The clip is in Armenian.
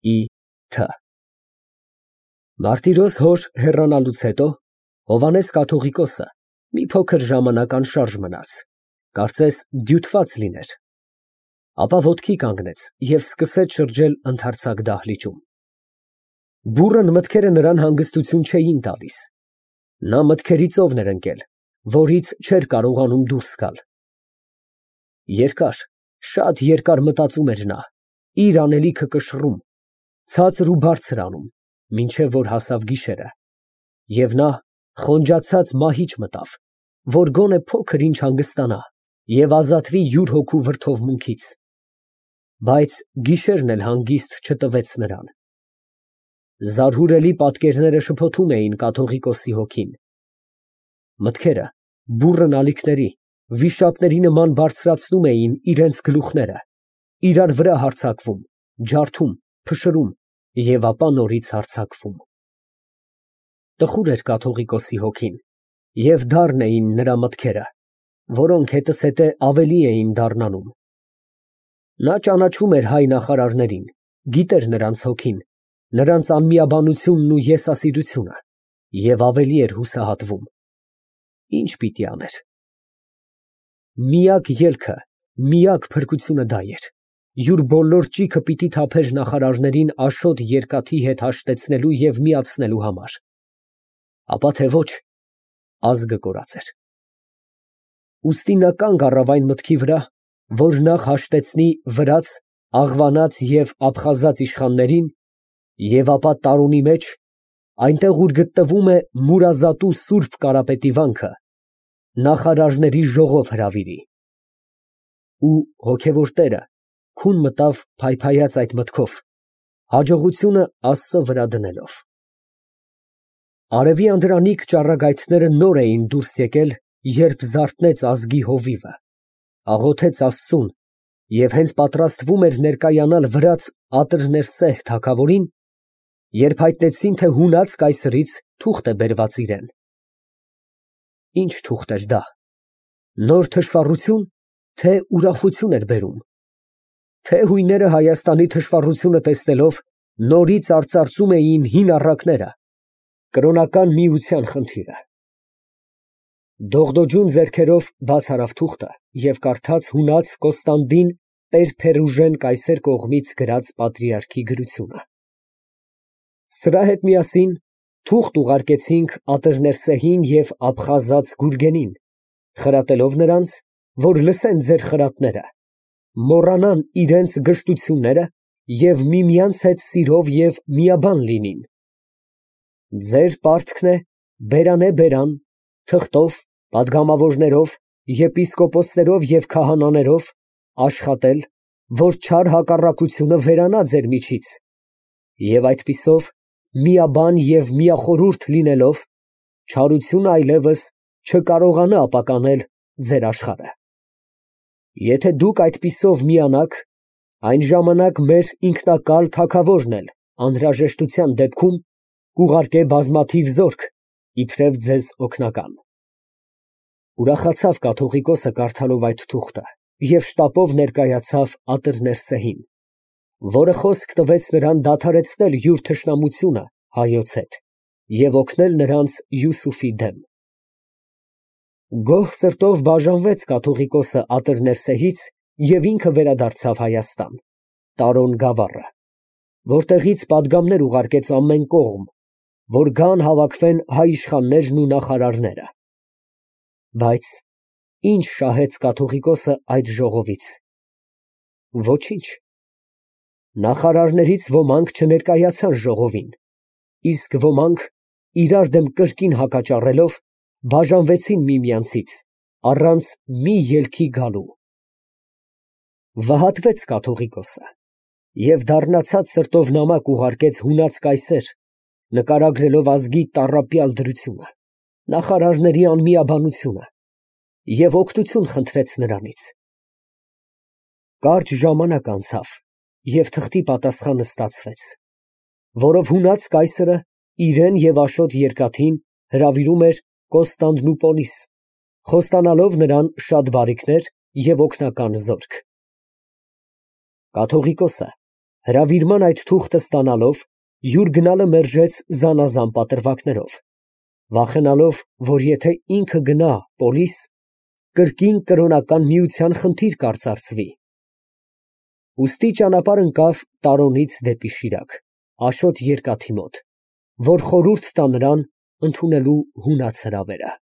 Ի.Թ. Մարտիրոս հոր հեռանալուց հետո Հովհաննես կաթողիկոսը մի փոքր ժամանակ անշարժ մնաց, կարծես դյութված լիներ, ապա ոտքի կանգնեց և սկսեց շրջել ընդարձակ դահլիճում։ Բուռն մտքերը նրան հանգստություն չէին տալիս։ Նա մտքերի ծովն էր ընկել, որից չէր կարողանում դուրս գալ։ Երկար, շատ երկար մտածում էր նա, իր անելիքը կշռում, ցածր ու բարձր անում, մինչև որ հասավ գիշերը, և նա խոնջացած մահիճ մտավ, որ գոնե փոքր ինչ հանգստանա և ազատվի յուր հոգու վրդովմունքից, բայց գիշերն էլ հանգիստ չտվեց նրան։ Զարհուրելի պատկերները շփոթում էին կաթողիկոսի հոգին։ Մտքերը բուռն ալիքների, վիշապների նման բարձրացնում էին իրենց գլուխները, իրար վրա հարձակվում, ջարդում, փշրում և ապա նորից հարձակվում։ Տխուր էր կաթողիկոսի հոգին, և դառն էին նրա մտքերը, որոնք հետզհետե ավելի էին դառնանում։ Նա ճանաչում էր հայ նախարարներին, գիտեր նրանց հոգին, նրանց անմիաբանությունն ու եսասիրությունը և ավելի էր հուսահատվում։ Ինչ պիտի աներ։ Միակ ելքը, միակ փրկությունը դա էր։ Յուր բոլոր ճիգը պիտի թափեր նախարարներին Աշոտ Երկաթի հետ հաշտեցնելու և միացնելու համար։ Ապա թե ոչ, ազգը կորած էր։ Ուստի նա կանգ առավ այն մտքի վրա, որ նախ հաշտեցնի վրաց, աղվանաց և աբխազաց իշխաններին և ապա տարունի մեջ, այնտեղ ուր գտնվում է Մուրազատու սուրբ Կարապետի վանքը, նախարարների ժողով հրավիրի։ Ու հոգևոր տերը քուն մտավ փայփայած այդ մտքով, հաջողությունը Աստծո վրա դնելով։ Արևի անդրանիկ ճառագայթները նոր էին դուրս եկել, երբ զարթնեց ազգի հովիվը, աղոթեց Աստծուն և հենց պատրաստվում էր ներկայանալ վրաց Ատրներսեհ թագավորին, երբ հայտնեցին, թե հունած կայսրից թուղթ է բերված իրան։ Ինչ թուղթ էր դա, նոր թշվառությո՞ւն, թե ուրախություն էր բերում, թե հույները Հայաստանի թշվառությունը տեսնելով նորից արծարծում էին հին առակները, կրոնական միության խնդիրը։ Դողդոջուն ձեռքերով բաց արավ թուղթը և կարդաց հունած Կոստանդին Տեր-Փերուժեն կայսեր կողմից գրած պատրիարքի գրությունը։ Սրա հետ միասին թուղթ ուղարկեցինք Ատրներսեհին և աբխազաց Գուրգենին, խրատելով նրանց, որ լսեն ձեր խրատները, մոռանան իրենց գժտությունները և միմյանց հետ սիրով և միաբան լինին։ Ձեր պարտքն է բերանե֊բերան, թղթով, պատգամավորներով, եպիսկոպոսներով և քահանաներով աշխատել, որ չար հակառակությունը վերանա ձեր միջից, և այդպիսով միաբան և միախորհուրդ լինելով, չարությունը այլևս չկարողանա ապականել ձեր աշխարհը։ Եթե դուք այդպիսով միանաք, այն ժամանակ մեր ինքնակալ թագավորն էլ անհրաժեշտության դեպքում կուղարկե բազմաթիվ զորք իբրև ձեզ օգնական։ Ուրախացավ կաթողիկոսը կարդալով այդ թուղթը և շտապով ներկայացավ Ատրներսեհին, որը խոսք տվեց նրան դադարեցնել յուր թշնամությունը հայոց հետ և օգնել նրանց Յուսուֆի դեմ։ Գոհ սրտով բաժանվեց կաթողիկոսը Ատրներսեհից և ինքը վերադարձավ Հայաստան, Տարոն գավառը, որտեղից պատգամներ ուղարկեց ամեն կողմ, որ գան հավաքվեն հայ իշխաններն ու նախարարները։ Բայց ի՞նչ շահեց կաթողիկոսը այդ ժողովից։ Ոչինչ։ Նախարարներից ոմանք չներկայացան ժողովին, իսկ ոմանք, իրար դեմ կրկին հակաճառելով, բաժանվեցին միմյանցից, առանց մի ելքի գալու։ Վհատվեց կաթողիկոսը և դառնացած սրտով նամակ ուղարկեց հունած կայսեր, նկարագրելով ազգի տառապյալ դրությունը, նախարարների անմիաբանությունը և օգնություն խնդրեց նրանից։ Կարճ ժամանակ անցավ, և թղթի պատասխանը ստացվեց, որով հունած կայսրը իրան և Աշոտ Երկաթին հրավիրում էր Կոստանդնուպոլիս, խոստանալով նրան շատ բարիքներ և օգնական զորք։ Կաթողիկոսը Հրավիրման այդ թուղթը ստանալով, յուր գնալը մերժեց զանազան պատրվակներով, վախենալով, որ եթե ինքը գնա պոլիս, կրկին կրոնական միության խնդիր կարծարծվի։ Ուստի ճանապարհ ընկավ Տարոնից դեպի Շիրակ, Աշոտ երկաթի մոտ, որ խորհուրդ տա նրան ընդունելու հունած հրավերը։